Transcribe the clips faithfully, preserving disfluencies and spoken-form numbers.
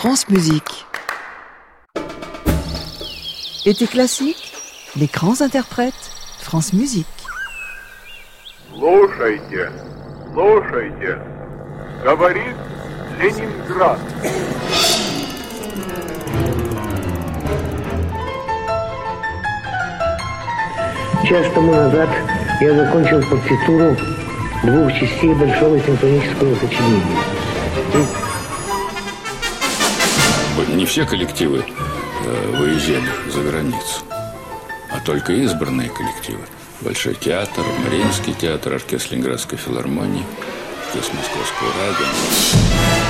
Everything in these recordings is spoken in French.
France Musique. Été classique, les grands interprètes, France Musique. Слушайте, слушайте, говорит Ленинград. Час тому назад я закончил партитуру двух частей Большого симфонического сочинения. Не все коллективы э, выезжали за границу, а только избранные коллективы. Большой театр, Мариинский театр, оркестр Ленинградской филармонии, оркестр Московского радио.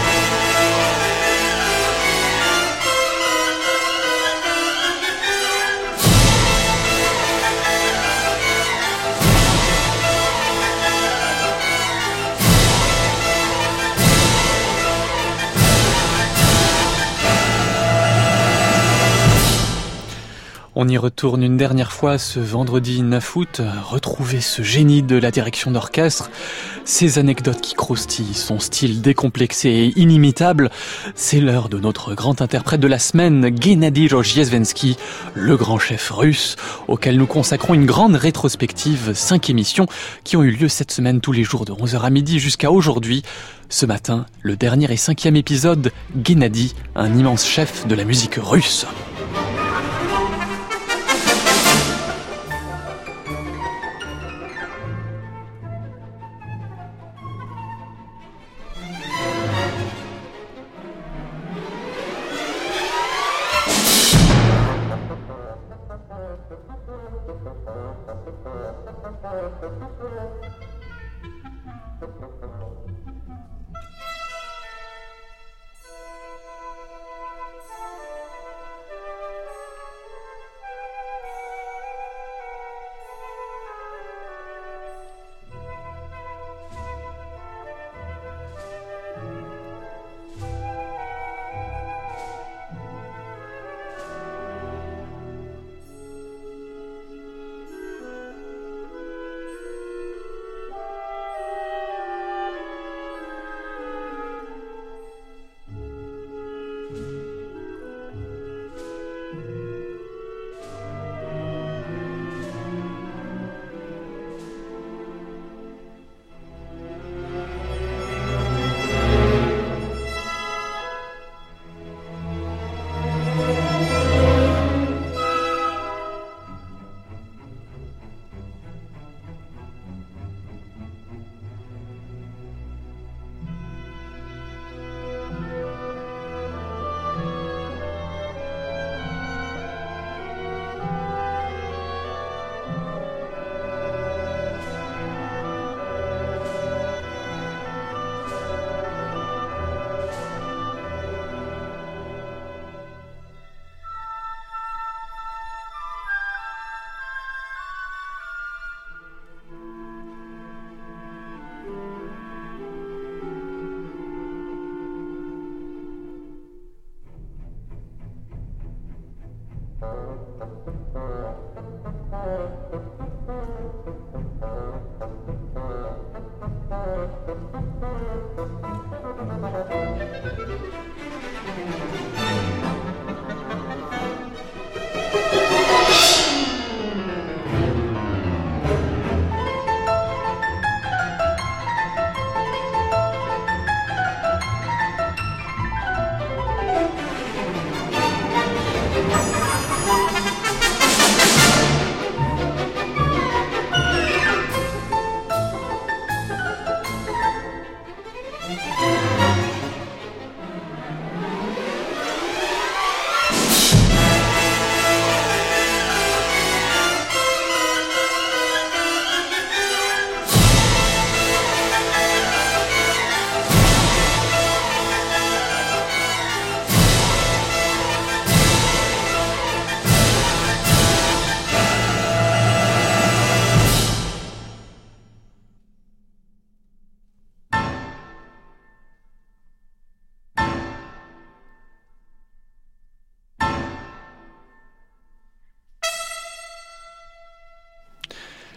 On y retourne une dernière fois ce vendredi neuf août, retrouver ce génie de la direction d'orchestre, ses anecdotes qui croustillent, son style décomplexé et inimitable. C'est l'heure de notre grand interprète de la semaine, Gennady Rozhdestvensky, le grand chef russe, auquel nous consacrons une grande rétrospective, cinq émissions qui ont eu lieu cette semaine tous les jours de onze heures à midi jusqu'à aujourd'hui. Ce matin, le dernier et cinquième épisode, Gennady, un immense chef de la musique russe.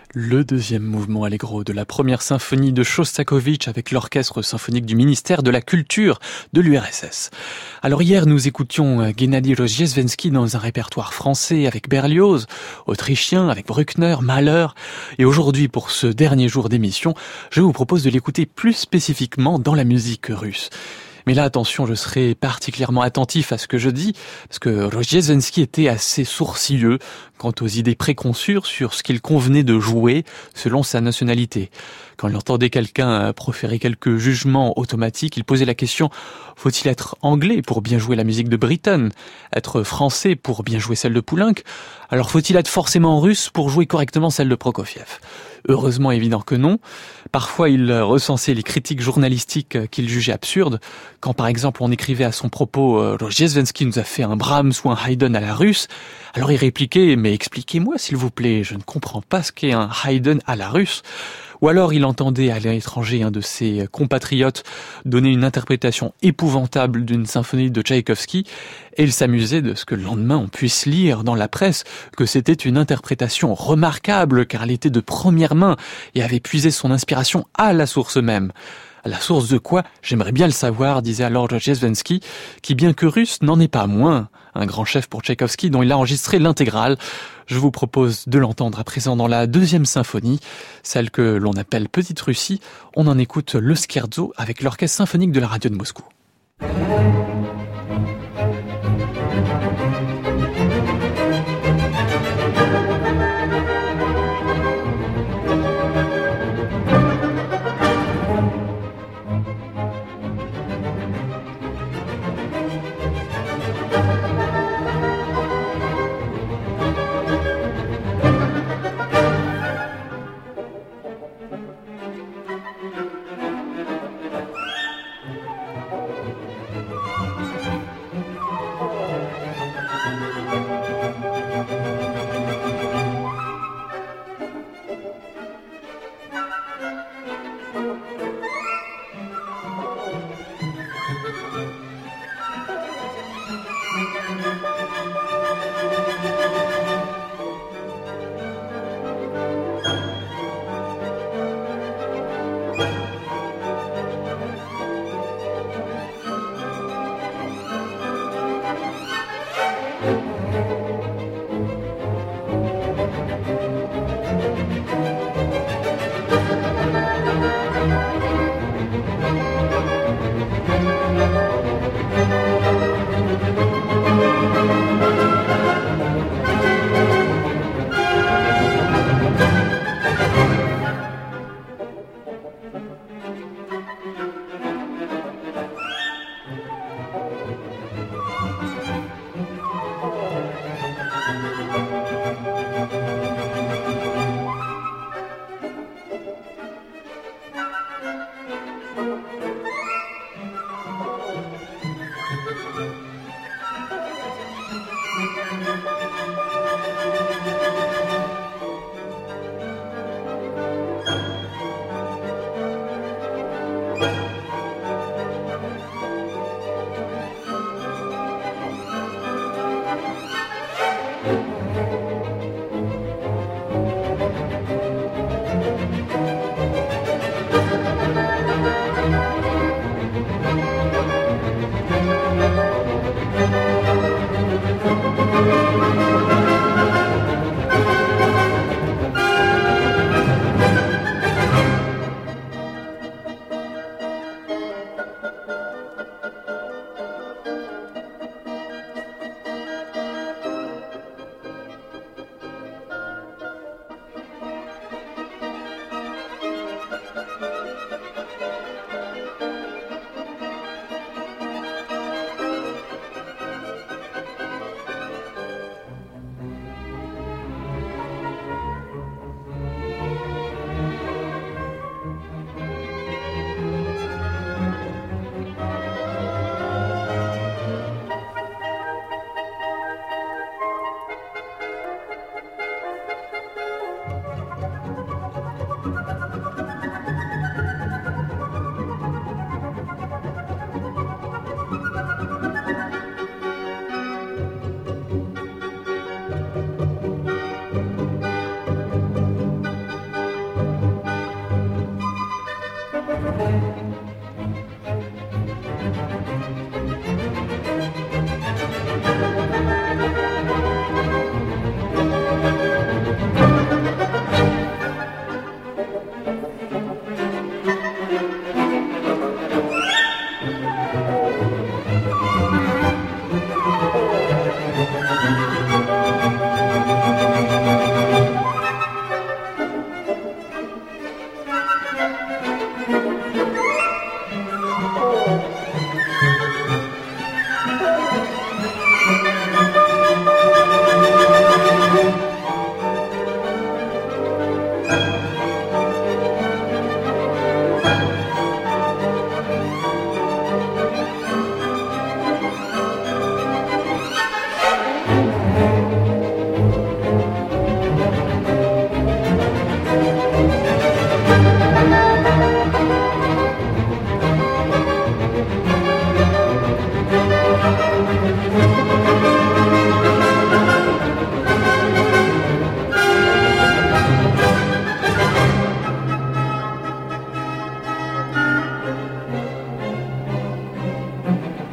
Le deuxième mouvement allegro de la première symphonie de Shostakovich avec l'orchestre symphonique du ministère de la Culture de l'U R S S. Alors hier, nous écoutions Gennady Rozhdestvensky dans un répertoire français avec Berlioz, autrichien avec Bruckner, Mahler. Et aujourd'hui, pour ce dernier jour d'émission, je vous propose de l'écouter plus spécifiquement dans la musique russe. Mais là, attention, je serai particulièrement attentif à ce que je dis, parce que Rozhdestvensky était assez sourcilleux quant aux idées préconçues sur ce qu'il convenait de jouer selon sa nationalité. Quand il entendait quelqu'un proférer quelques jugements automatiques, il posait la question « Faut-il être anglais pour bien jouer la musique de Britten ? Être français pour bien jouer celle de Poulenc ? Alors faut-il être forcément russe pour jouer correctement celle de Prokofiev ?» Heureusement évident que non. Parfois, il recensait les critiques journalistiques qu'il jugeait absurdes. Quand par exemple on écrivait à son propos euh, « Rozhdestvensky nous a fait un Brahms ou un Haydn à la russe », alors il répliquait « Mais expliquez-moi s'il vous plaît, je ne comprends pas ce qu'est un Haydn à la russe ». Ou alors il entendait à l'étranger un de ses compatriotes donner une interprétation épouvantable d'une symphonie de Tchaïkovski et il s'amusait de ce que le lendemain on puisse lire dans la presse que c'était une interprétation remarquable car elle était de première main et avait puisé son inspiration à la source même. À la source de quoi ? J'aimerais bien le savoir, disait alors Rozhdestvensky, qui bien que russe n'en est pas moins un grand chef pour Tchaïkovski dont il a enregistré l'intégrale. Je vous propose de l'entendre à présent dans la deuxième symphonie, celle que l'on appelle Petite Russie. On en écoute le scherzo avec l'orchestre symphonique de la radio de Moscou.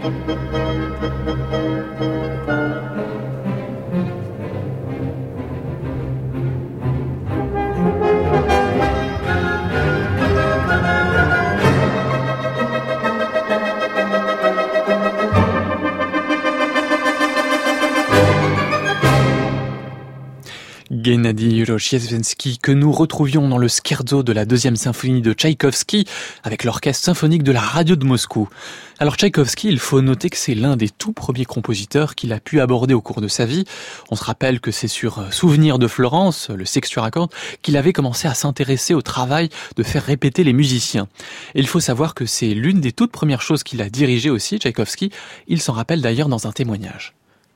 Gennady Rozhdestvensky, que nous retrouvions dans le scherzo de la deuxième symphonie de Tchaïkovski avec l'orchestre symphonique de la radio de Moscou. Alors Tchaïkovski, il faut noter que c'est l'un des tout premiers compositeurs qu'il a pu aborder au cours de sa vie. On se rappelle que c'est sur Souvenir de Florence, le Sextuor à cordes, qu'il avait commencé à s'intéresser au travail de faire répéter les musiciens. Et il faut savoir que c'est l'une des toutes premières choses qu'il a dirigées aussi, Tchaïkovski. Il s'en rappelle d'ailleurs dans un témoignage.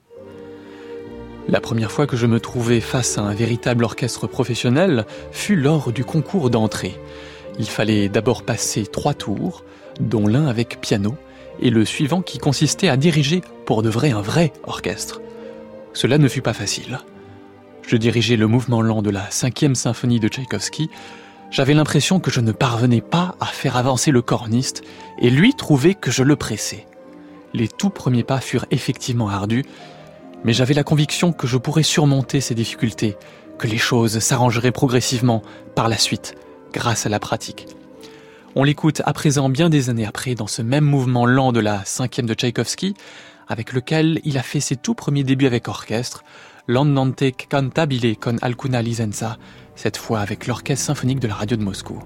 La première fois que je me trouvais face à un véritable orchestre professionnel fut lors du concours d'entrée. Il fallait d'abord passer trois tours, dont l'un avec piano, et le suivant qui consistait à diriger pour de vrai un vrai orchestre. Cela ne fut pas facile. Je dirigeais le mouvement lent de la cinquième symphonie de Tchaïkovski. J'avais l'impression que je ne parvenais pas à faire avancer le corniste, et lui trouvait que je le pressais. Les tout premiers pas furent effectivement ardus, mais j'avais la conviction que je pourrais surmonter ces difficultés, que les choses s'arrangeraient progressivement par la suite, grâce à la pratique. On l'écoute à présent bien des années après dans ce même mouvement lent de la cinquième de Tchaïkovski, avec lequel il a fait ses tout premiers débuts avec orchestre, L'Andante cantabile con alcuna licenza, cette fois avec l'orchestre symphonique de la radio de Moscou.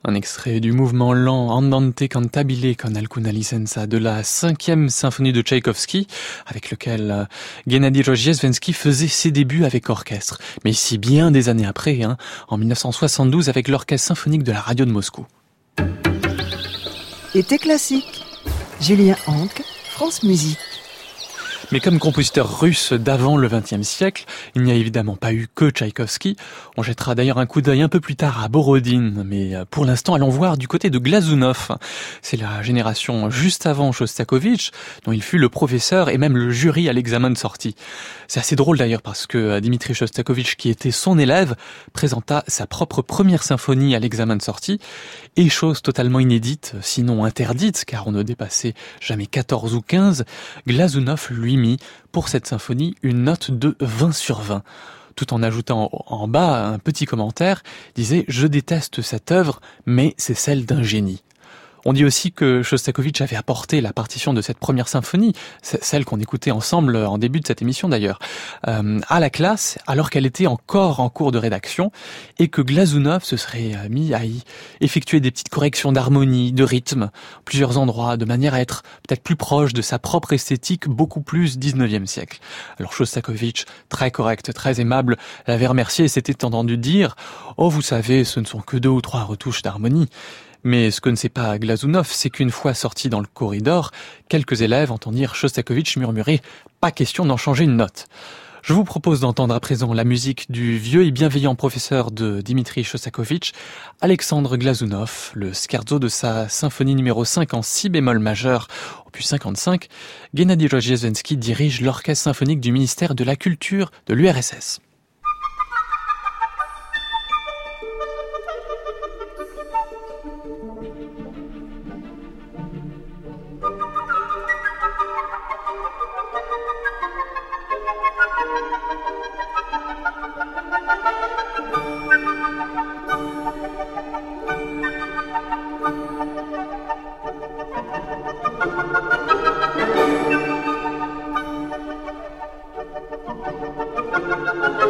Un extrait du mouvement lent Andante cantabile con alcuna licenza de la cinquième symphonie de Tchaïkovski, avec lequel Gennady Rozhdestvensky faisait ses débuts avec orchestre. Mais ici, bien des années après, hein, en dix-neuf cent soixante-douze, avec l'orchestre symphonique de la radio de Moscou. Été classique. Julien Anque, France Musique. Mais comme compositeur russe d'avant le vingtième siècle, il n'y a évidemment pas eu que Tchaïkovski. On jettera d'ailleurs un coup d'œil un peu plus tard à Borodine, mais pour l'instant allons voir du côté de Glazunov. C'est la génération juste avant Shostakovich, dont il fut le professeur et même le jury à l'examen de sortie. C'est assez drôle d'ailleurs parce que Dmitri Shostakovich, qui était son élève, présenta sa propre première symphonie à l'examen de sortie, et chose totalement inédite, sinon interdite, car on ne dépassait jamais quatorze ou quinze, Glazunov lui mis pour cette symphonie une note de vingt sur vingt. Tout en ajoutant en bas un petit commentaire, disait « Je déteste cette œuvre, mais c'est celle d'un génie ». On dit aussi que Shostakovich avait apporté la partition de cette première symphonie, celle qu'on écoutait ensemble en début de cette émission d'ailleurs, euh, à la classe alors qu'elle était encore en cours de rédaction et que Glazunov se serait mis à y effectuer des petites corrections d'harmonie, de rythme, plusieurs endroits, de manière à être peut-être plus proche de sa propre esthétique beaucoup plus dix-neuvième siècle. Alors Shostakovich, très correct, très aimable, l'avait remercié et s'était entendu dire « Oh, vous savez, ce ne sont que deux ou trois retouches d'harmonie ». Mais ce que ne sait pas Glazunov, c'est qu'une fois sorti dans le corridor, quelques élèves entendirent Shostakovich murmurer « Pas question d'en changer une note ». Je vous propose d'entendre à présent la musique du vieux et bienveillant professeur de Dmitri Shostakovich, Alexandre Glazunov, le scherzo de sa symphonie numéro cinq en si bémol majeur, opus cinquante-cinq. Gennady Rozhdestvensky dirige l'orchestre symphonique du ministère de la Culture de l'U R S S. Thank you.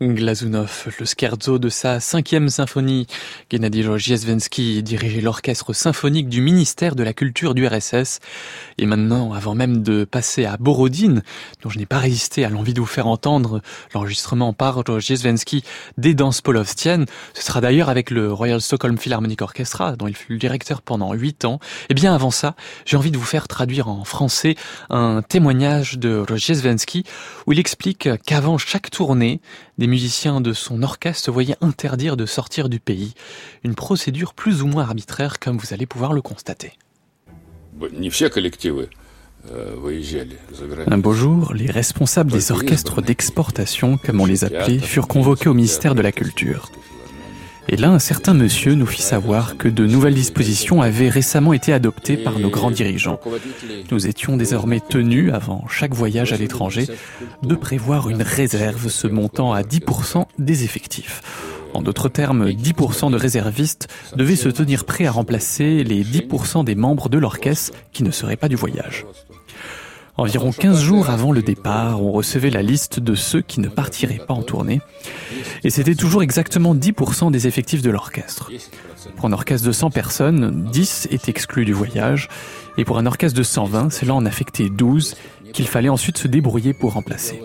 Glazunov, le scherzo de sa cinquième symphonie. Gennady Rozhdestvensky dirigeait l'orchestre symphonique du ministère de la Culture du R S S. Et maintenant, avant même de passer à Borodine, dont je n'ai pas résisté à l'envie de vous faire entendre l'enregistrement par Rozhdestvensky des Danses Polovstiennes, ce sera d'ailleurs avec le Royal Stockholm Philharmonic Orchestra, dont il fut le directeur pendant huit ans. Et bien avant ça, j'ai envie de vous faire traduire en français un témoignage de Rozhdestvensky où il explique qu'avant chaque tournée, des musiciens de son orchestre se voyaient interdire de sortir du pays. Une procédure plus ou moins arbitraire, comme vous allez pouvoir le constater. Un beau jour, les responsables des orchestres d'exportation, comme on les appelait, furent convoqués au ministère de la Culture. Et là, un certain monsieur nous fit savoir que de nouvelles dispositions avaient récemment été adoptées par nos grands dirigeants. Nous étions désormais tenus, avant chaque voyage à l'étranger, de prévoir une réserve se montant à dix pour cent des effectifs. En d'autres termes, dix pour cent de réservistes devaient se tenir prêts à remplacer les dix pour cent des membres de l'orchestre qui ne seraient pas du voyage. Environ quinze jours avant le départ, on recevait la liste de ceux qui ne partiraient pas en tournée. Et c'était toujours exactement dix pour cent des effectifs de l'orchestre. Pour un orchestre de cent personnes, dix étaient exclus du voyage. Et pour un orchestre de cent vingt, cela en affectait douze, qu'il fallait ensuite se débrouiller pour remplacer.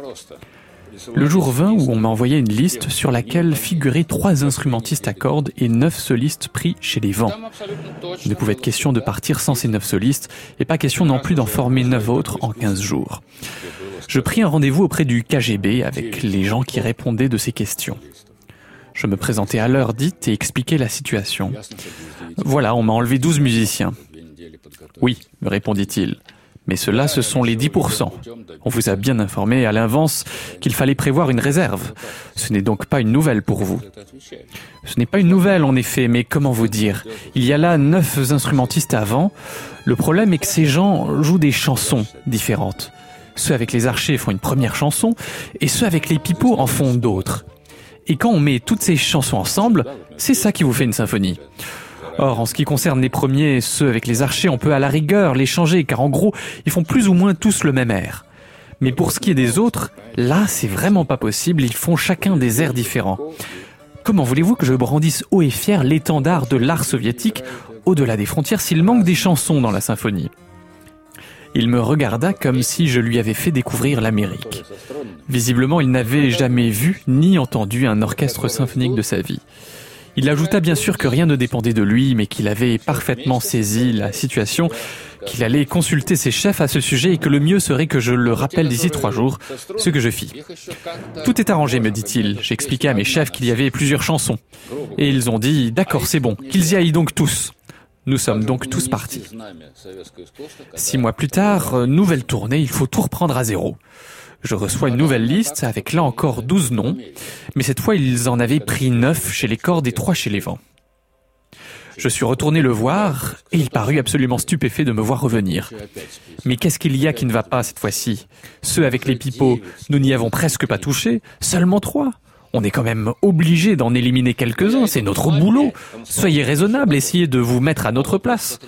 Le jour vint où on m'a envoyé une liste sur laquelle figuraient trois instrumentistes à cordes et neuf solistes pris chez les vents. Il ne pouvait être question de partir sans ces neuf solistes et pas question non plus d'en former neuf autres en quinze jours. Je pris un rendez-vous auprès du K G B avec les gens qui répondaient de ces questions. Je me présentai à l'heure dite et expliquai la situation. Voilà, on m'a enlevé douze musiciens. Oui, me répondit-il. Mais ceux-là, ce sont les dix pour cent. On vous a bien informé à l'avance qu'il fallait prévoir une réserve. Ce n'est donc pas une nouvelle pour vous. Ce n'est pas une nouvelle, en effet, mais comment vous dire ? Il y a là neuf instrumentistes avant. Le problème est que ces gens jouent des chansons différentes. Ceux avec les archers font une première chanson, et ceux avec les pipeaux en font d'autres. Et quand on met toutes ces chansons ensemble, c'est ça qui vous fait une symphonie. Or, en ce qui concerne les premiers, ceux avec les archers, on peut à la rigueur les changer, car en gros, ils font plus ou moins tous le même air. Mais pour ce qui est des autres, là, c'est vraiment pas possible, ils font chacun des airs différents. Comment voulez-vous que je brandisse haut et fier l'étendard de l'art soviétique au-delà des frontières s'il manque des chansons dans la symphonie ? Il me regarda comme si je lui avais fait découvrir l'Amérique. Visiblement, il n'avait jamais vu ni entendu un orchestre symphonique de sa vie. Il ajouta bien sûr que rien ne dépendait de lui, mais qu'il avait parfaitement saisi la situation, qu'il allait consulter ses chefs à ce sujet et que le mieux serait que je le rappelle d'ici trois jours, ce que je fis. Tout est arrangé, me dit-il. J'expliquai à mes chefs qu'il y avait plusieurs chansons. Et ils ont dit, d'accord, c'est bon, qu'ils y aillent donc tous. Nous sommes donc tous partis. Six mois plus tard, nouvelle tournée, il faut tout reprendre à zéro. Je reçois une nouvelle liste avec là encore douze noms, mais cette fois ils en avaient pris neuf chez les cordes et trois chez les vents. Je suis retourné le voir et il parut absolument stupéfait de me voir revenir. Mais qu'est-ce qu'il y a qui ne va pas cette fois-ci ? Ceux avec les pipeaux, nous n'y avons presque pas touché, seulement trois. On est quand même obligé d'en éliminer quelques-uns, c'est notre boulot. Soyez raisonnable, essayez de vous mettre à notre place.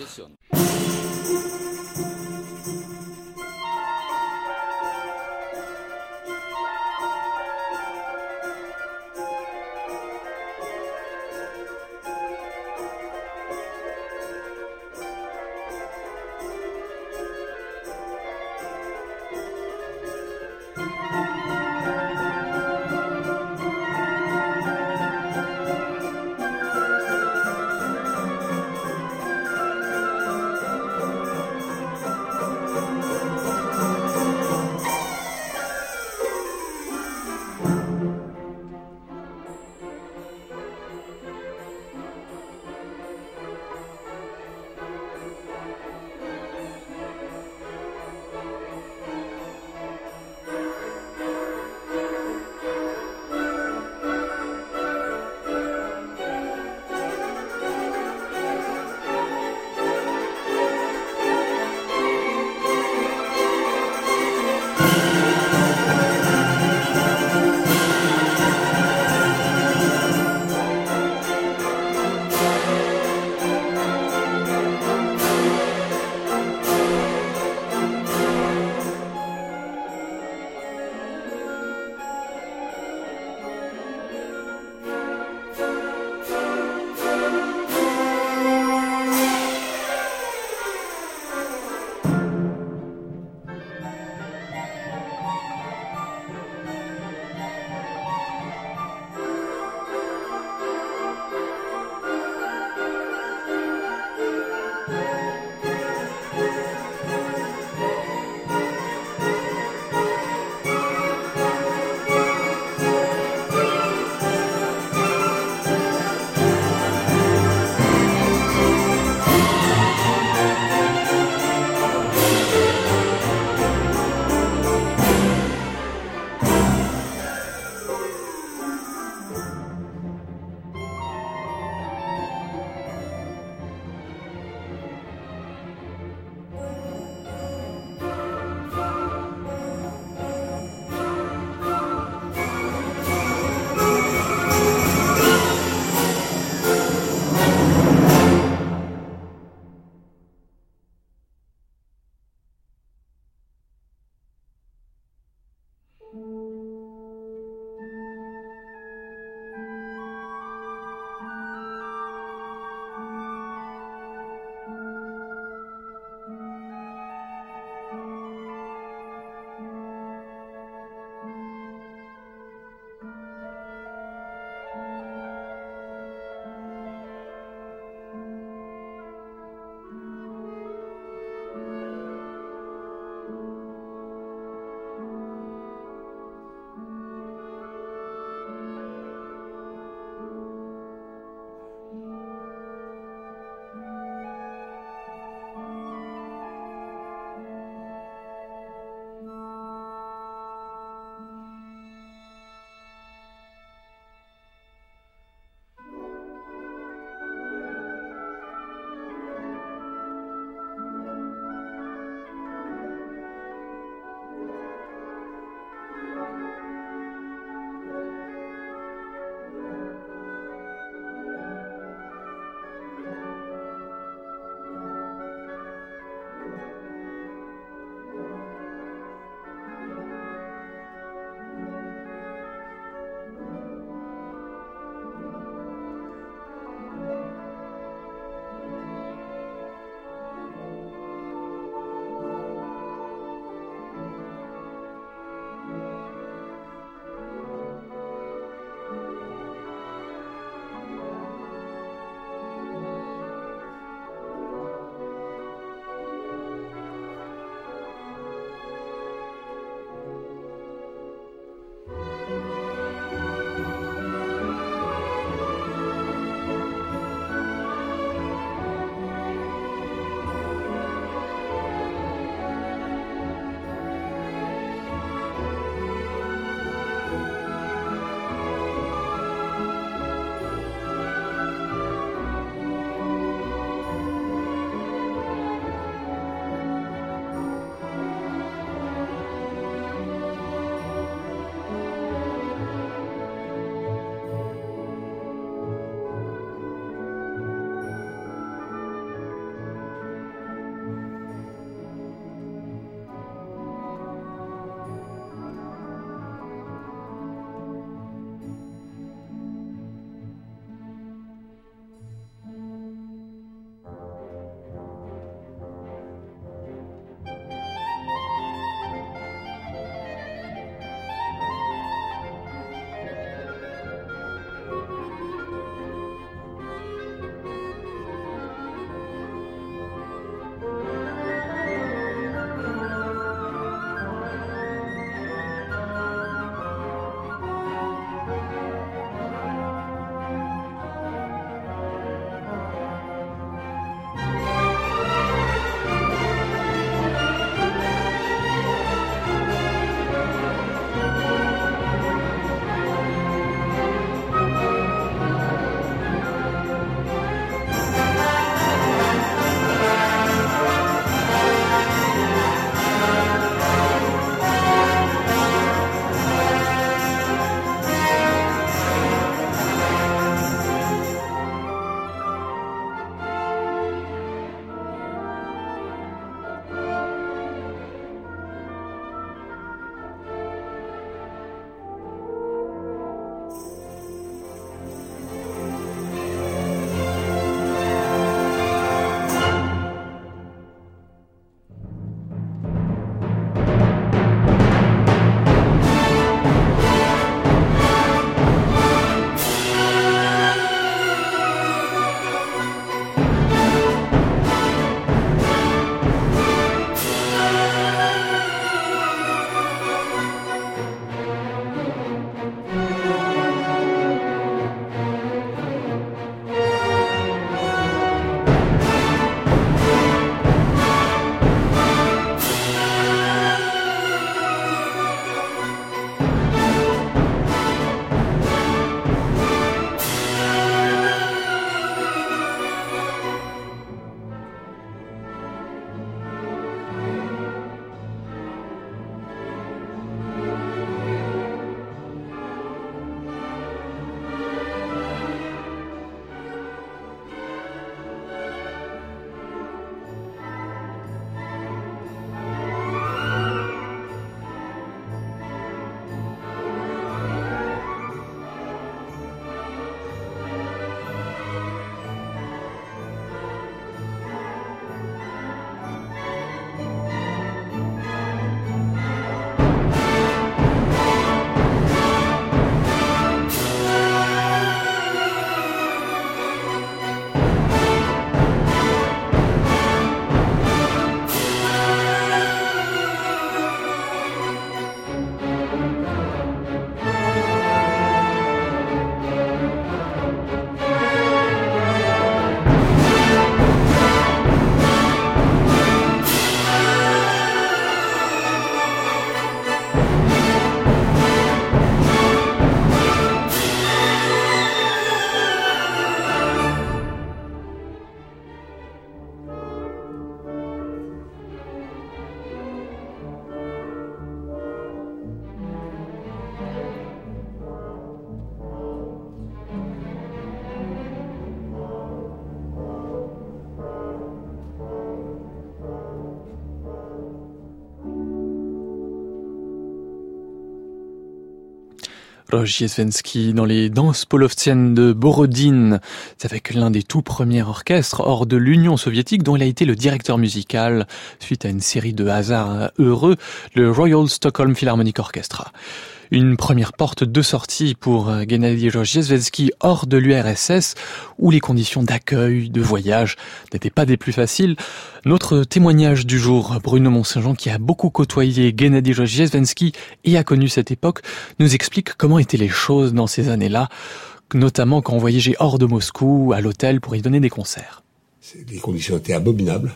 Rozhdestvensky dans les danses polovtsiennes de Borodine. C'est avec l'un des tout premiers orchestres hors de l'Union soviétique dont il a été le directeur musical suite à une série de hasards heureux, le Royal Stockholm Philharmonic Orchestra. Une première porte de sortie pour Gennady Rozhdestvensky hors de l'U R S S, où les conditions d'accueil, de voyage n'étaient pas des plus faciles. Notre témoignage du jour, Bruno Mont-Saint-Jean, qui a beaucoup côtoyé Gennady Rozhdestvensky et a connu cette époque, nous explique comment étaient les choses dans ces années-là, notamment quand on voyageait hors de Moscou, à l'hôtel, pour y donner des concerts. Les conditions étaient abominables.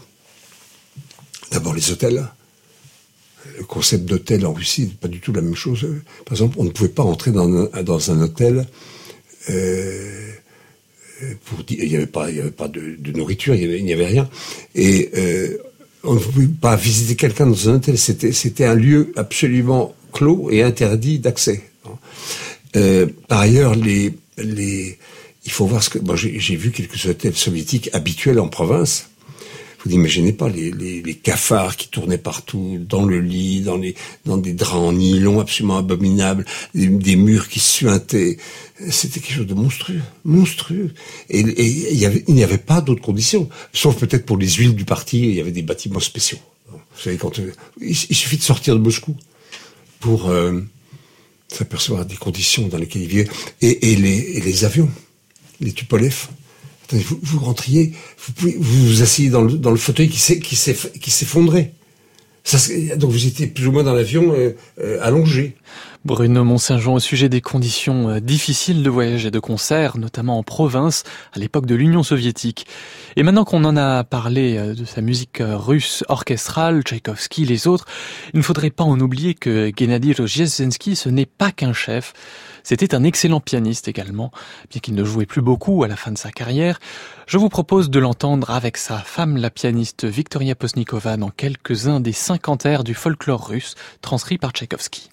D'abord les hôtels. Le concept d'hôtel en Russie n'est pas du tout la même chose. Par exemple, on ne pouvait pas entrer dans un, dans un hôtel euh, pour dire, il n'y avait pas, il y avait pas de, de nourriture, il n'y avait, il n'y avait rien. Et euh, on ne pouvait pas visiter quelqu'un dans un hôtel. C'était, c'était un lieu absolument clos et interdit d'accès. Euh, par ailleurs, les, les, il faut voir ce que, bon, j'ai, j'ai vu quelques hôtels soviétiques habituels en province. Vous n'imaginez pas les, les, les cafards qui tournaient partout, dans le lit, dans, les, dans des draps en nylon absolument abominables, des, des murs qui suintaient. C'était quelque chose de monstrueux, monstrueux. Et, et il, y avait, il n'y avait pas d'autres conditions, sauf peut-être pour les huiles du parti, il y avait des bâtiments spéciaux. Vous savez, quand euh, il, il suffit de sortir de Moscou pour euh, s'apercevoir des conditions dans lesquelles il vivait. Et, et, les, et les avions, les Tupolev. Vous, vous rentriez, vous pouvez, vous vous asseyez dans le, dans le fauteuil qui s'est, qui s'est, qui s'effondrait. Ça, donc vous étiez plus ou moins dans l'avion euh, euh, allongé. Bruno Mont-Saint-Jean au sujet des conditions euh, difficiles de voyage et de concert, notamment en province, à l'époque de l'Union soviétique. Et maintenant qu'on en a parlé euh, de sa musique euh, russe orchestrale, Tchaïkovski, les autres, il ne faudrait pas en oublier que Gennady Rozhdestvensky, ce n'est pas qu'un chef. C'était un excellent pianiste également, bien qu'il ne jouait plus beaucoup à la fin de sa carrière. Je vous propose de l'entendre avec sa femme, la pianiste Victoria Postnikova, dans quelques-uns des cinquante airs du folklore russe, transcrits par Tchaïkovski.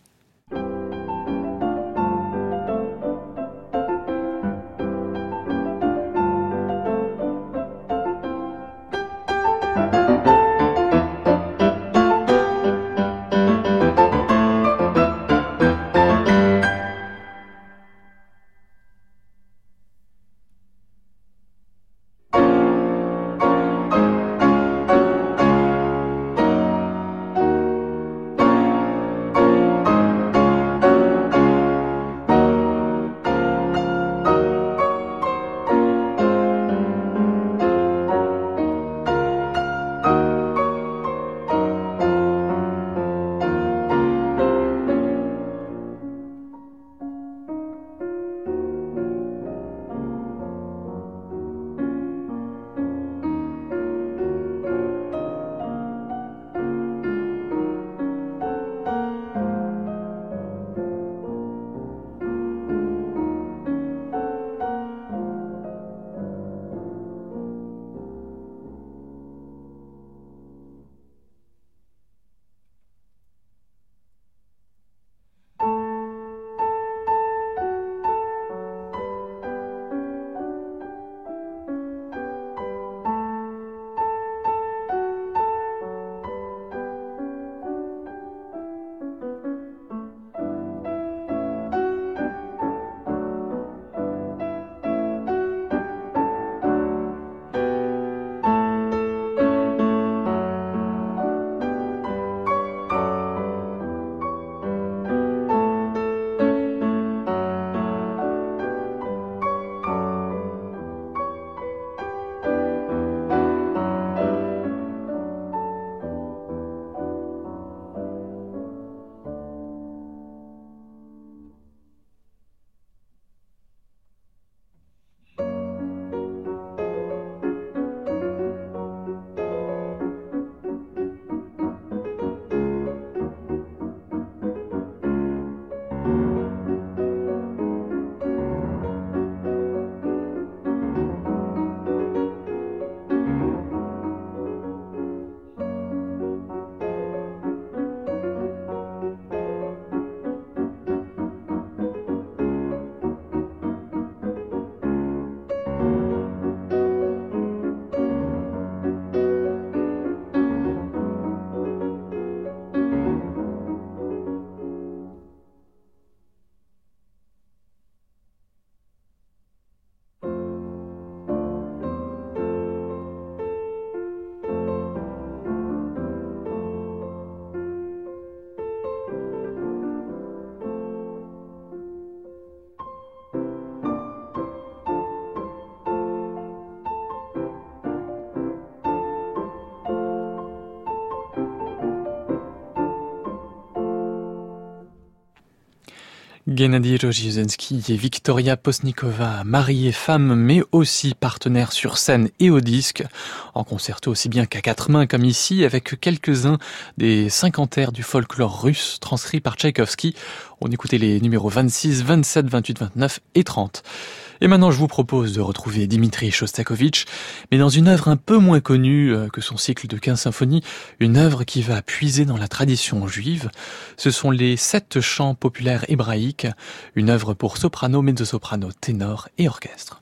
Gennady Rozhdestvensky et Victoria Postnikova, mari et femme, mais aussi partenaires sur scène et au disque, en concerto aussi bien qu'à quatre mains comme ici, avec quelques-uns des cinquantaires du folklore russe transcrits par Tchaïkovski. On écoutait les numéros vingt-six, vingt-sept, vingt-huit, vingt-neuf et trente. Et maintenant, je vous propose de retrouver Dimitri Shostakovich, mais dans une œuvre un peu moins connue que son cycle de quinze symphonies, une œuvre qui va puiser dans la tradition juive. Ce sont les sept chants populaires hébraïques, une œuvre pour soprano, mezzo-soprano, ténor et orchestre.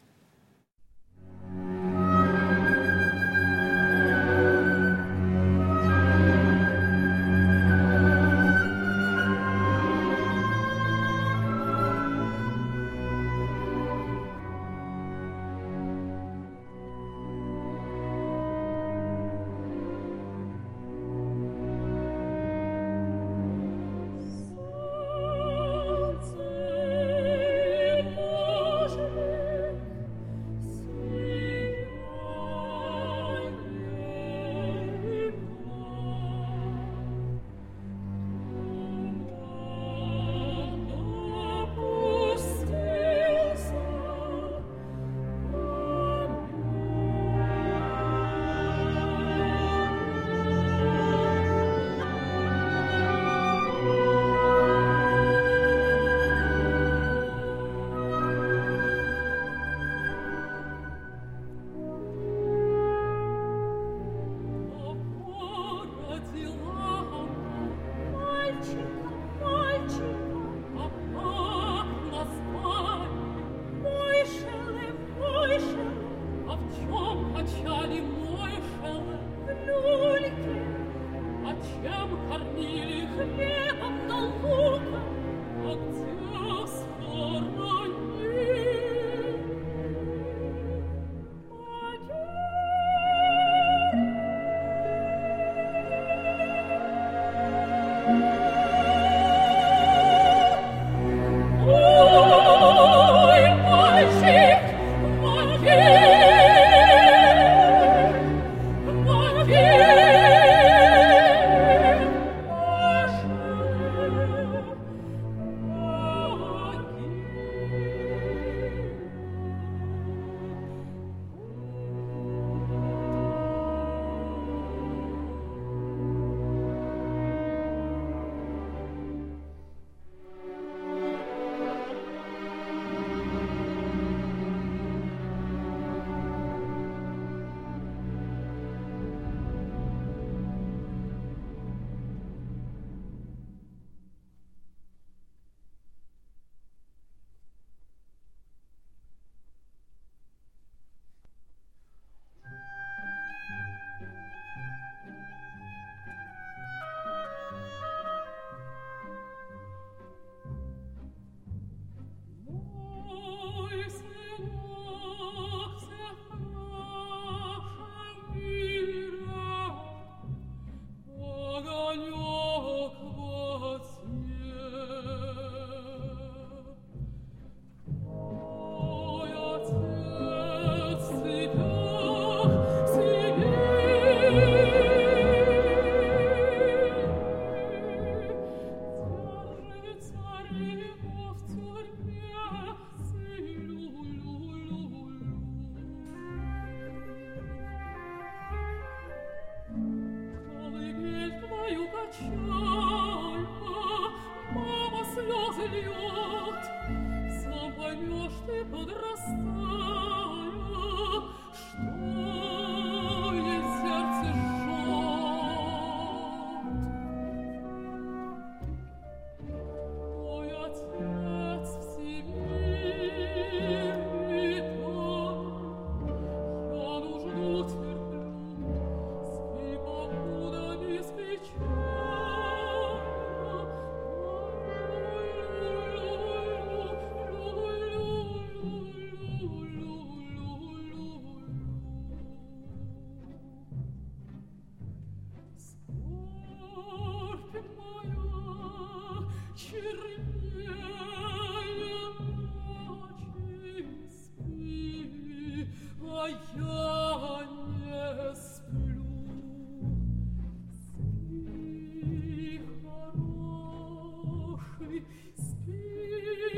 Спи,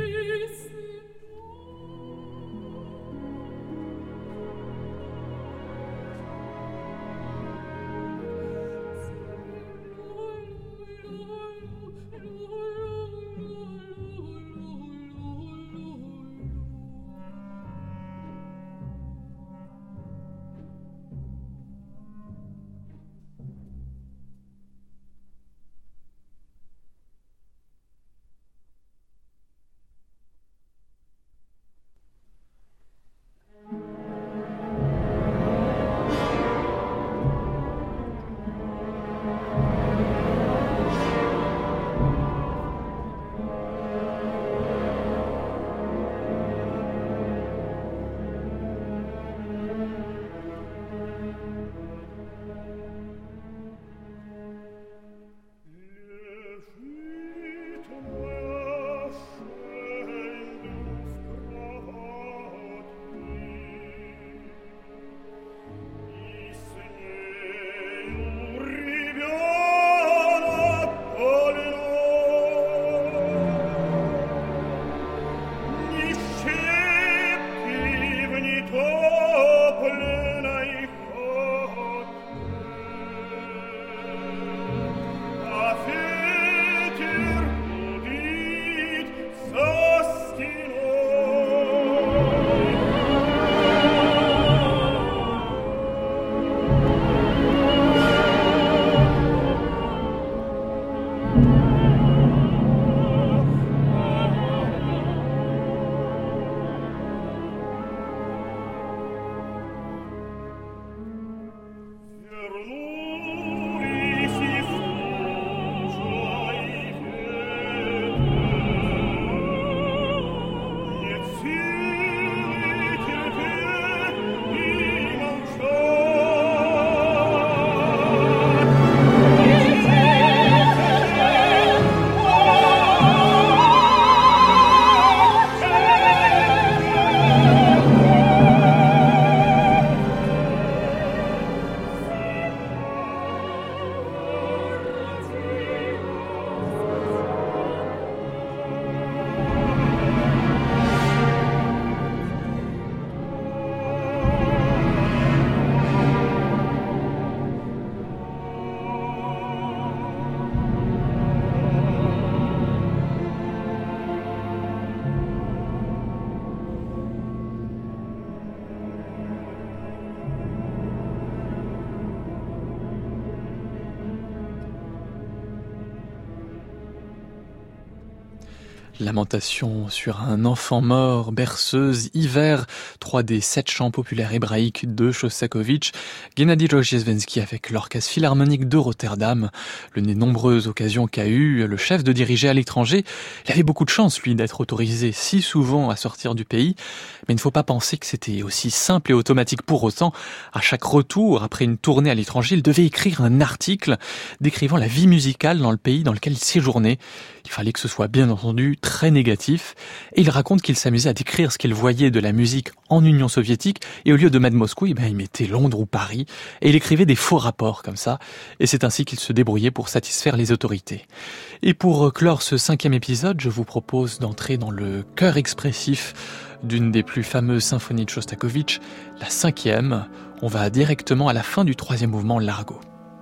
Lamentation sur un enfant mort, berceuse, hiver, trois des sept chants populaires hébraïques de Shostakovich, Gennady Rozhdestvensky avec l'Orchestre Philharmonique de Rotterdam. Le des nombreuses occasions qu'a eu le chef de diriger à l'étranger, il avait beaucoup de chance, lui, d'être autorisé si souvent à sortir du pays. Mais il ne faut pas penser que c'était aussi simple et automatique pour autant. À chaque retour, après une tournée à l'étranger, il devait écrire un article décrivant la vie musicale dans le pays dans lequel il séjournait. Il fallait que ce soit bien entendu très négatif. Et il raconte qu'il s'amusait à décrire ce qu'il voyait de la musique en Union soviétique. Et au lieu de mettre Moscou, eh ben, il mettait Londres ou Paris. Et il écrivait des faux rapports comme ça. Et c'est ainsi qu'il se débrouillait pour satisfaire les autorités. Et pour clore ce cinquième épisode, je vous propose d'entrer dans le cœur expressif d'une des plus fameuses symphonies de Shostakovich, la cinquième. On va directement à la fin du troisième mouvement, Largo.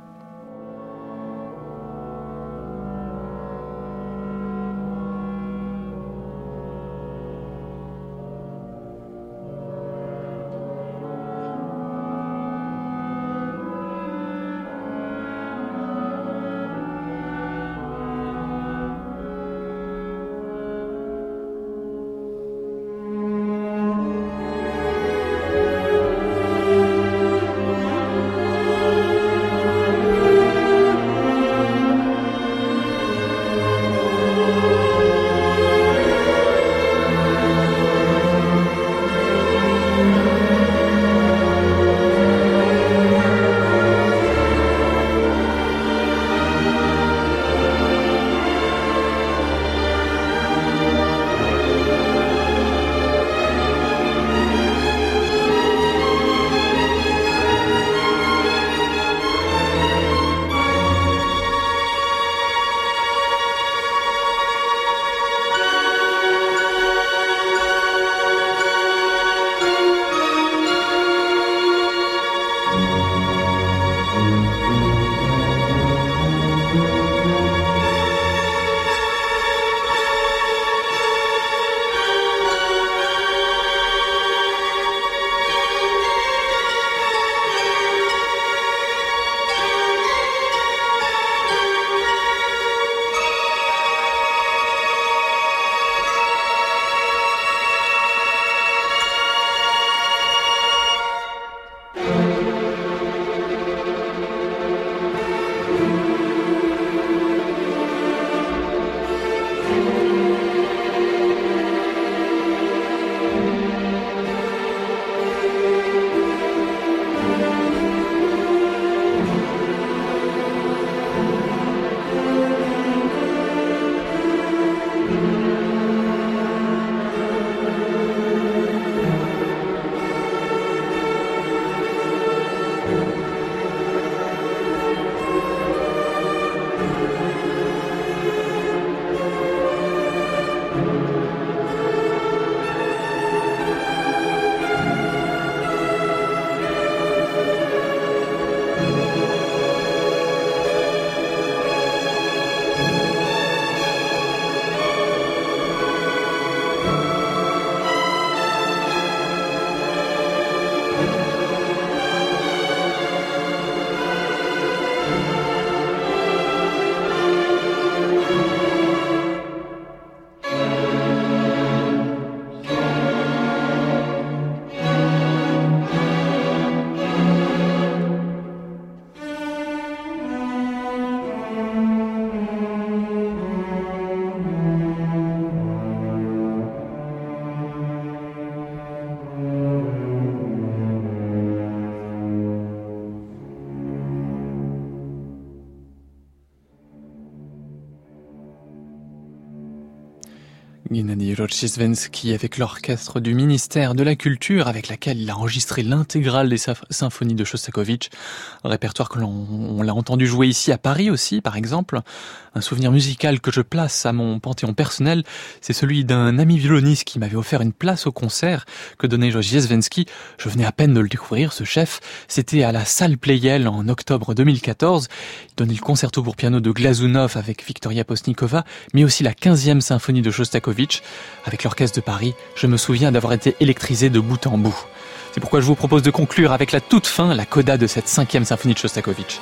Gennady Rozhdestvensky avec l'orchestre du ministère de la Culture avec laquelle il a enregistré l'intégrale des symphonies de Shostakovich, un répertoire que l'on on l'a entendu jouer ici à Paris aussi par exemple. Un souvenir musical que je place à mon panthéon personnel, c'est celui d'un ami violoniste qui m'avait offert une place au concert que donnait Rozhdestvensky. Je venais à peine de le découvrir, ce chef. C'était à la salle Pleyel en octobre deux mille quatorze. Il donnait le concerto pour piano de Glazunov avec Victoria Postnikova, mais aussi la quinzième symphonie de Shostakovich. Avec l'orchestre de Paris, je me souviens d'avoir été électrisé de bout en bout. C'est pourquoi je vous propose de conclure avec la toute fin, la coda de cette cinquième symphonie de Shostakovich.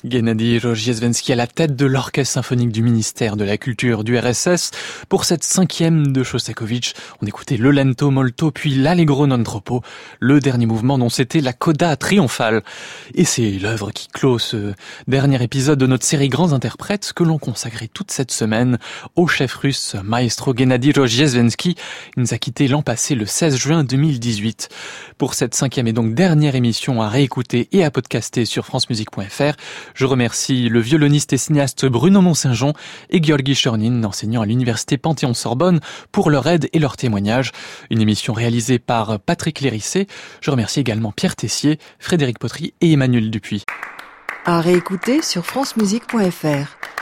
Gennady Rozhdestvensky à la tête de l'Orchestre symphonique du ministère de la Culture du R S S. Pour cette cinquième de Shostakovich, on écoutait le Lento Molto puis l'Allegro non troppo, le dernier mouvement dont c'était la coda triomphale. Et c'est l'œuvre qui clôt ce dernier épisode de notre série Grands Interprètes que l'on consacrait toute cette semaine au chef russe maestro Gennady Rozhdestvensky. Il nous a quitté l'an passé le seize juin deux mille dix-huit. Pour cette cinquième et donc dernière émission à réécouter et à podcaster sur francemusique point f r, je remercie le violoniste et cinéaste Bruno Mont-Saint-Jean et Georgi Chornin, enseignant à l'université Panthéon-Sorbonne, pour leur aide et leur témoignage. Une émission réalisée par Patrick Lérissé. Je remercie également Pierre Tessier, Frédéric Potry et Emmanuel Dupuis. À réécouter sur francemusique point f r.